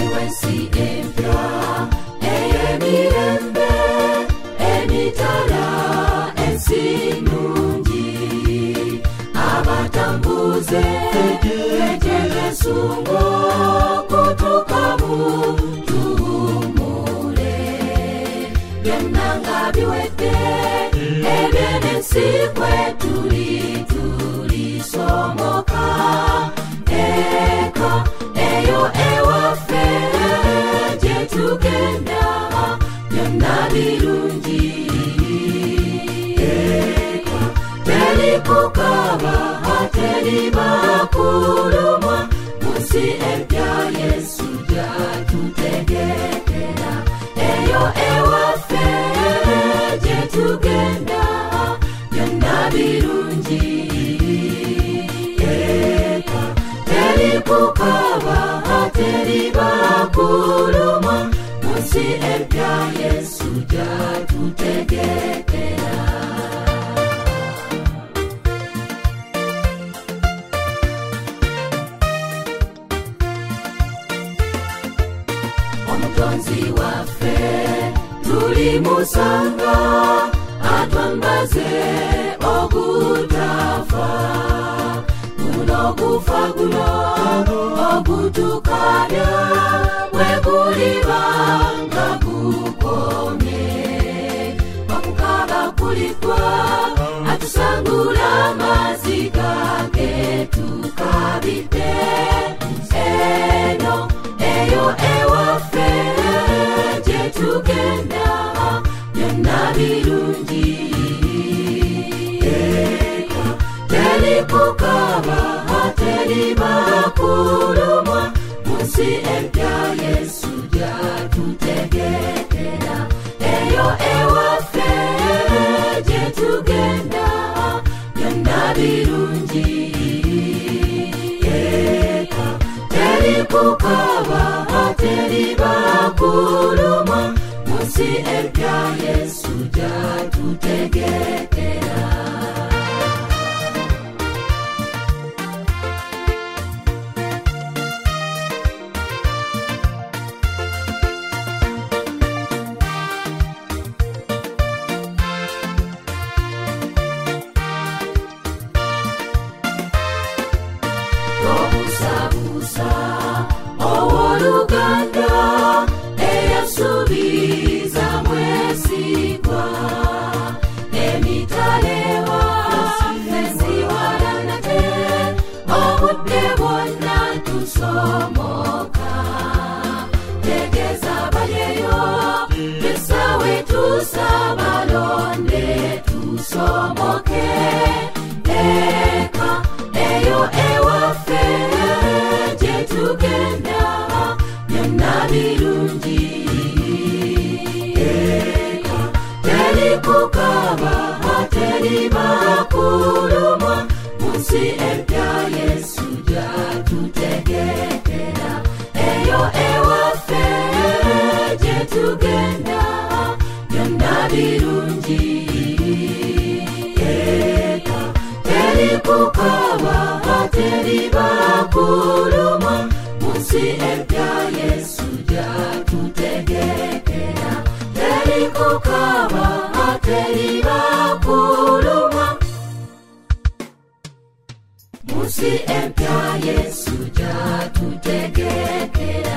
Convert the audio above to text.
wensi empya eyemirembe emitala ensinungi abatambuze ejegesungo kutukamu tuhumule byenanga biwete ebyenensikwe tulisomoka eka eyo ewafe jetugenda byonna birungi eka telikukaba telibakulumwa munsi empya Yesu jatutegekera eyo ewafe jetugenda byonna birungi eka telikukaba telibakulumwa munsi empya Yesu jatutegekera omutonzi waffe tulimusanga atwambaze ogutafa guno gufa guno ogutukabya bwegulibanga gukomye okukaba kulikwa atusangula amaziga ge tukabite eno eyo ewafe jetugenda byonna birungi eka telikukaba telibakulumwa munsi empya Yesu jatutegekera eyo ewafe jetugenda byonna birungi eka telikukaba telibakulumwa munsi empya Yesu jatutegekera obusabusa owoluganda eyasubiza mwesigwa emitalewa fesiwalanate obudde bwonna tusomoka tegeza balyeyo esawe tusabalonde tusomoke eka eyo ewafe jetugenda byonna birungi eka telikukaba telibakulumwa munsi empya Yesu jatutegekera eyo ewafe jetugenda byonna birungi eka telikukaba telibakulumwa munsi empya Yesu jatutegekera telikukaba telibakulumwa munsi empya Yesu jatutegekera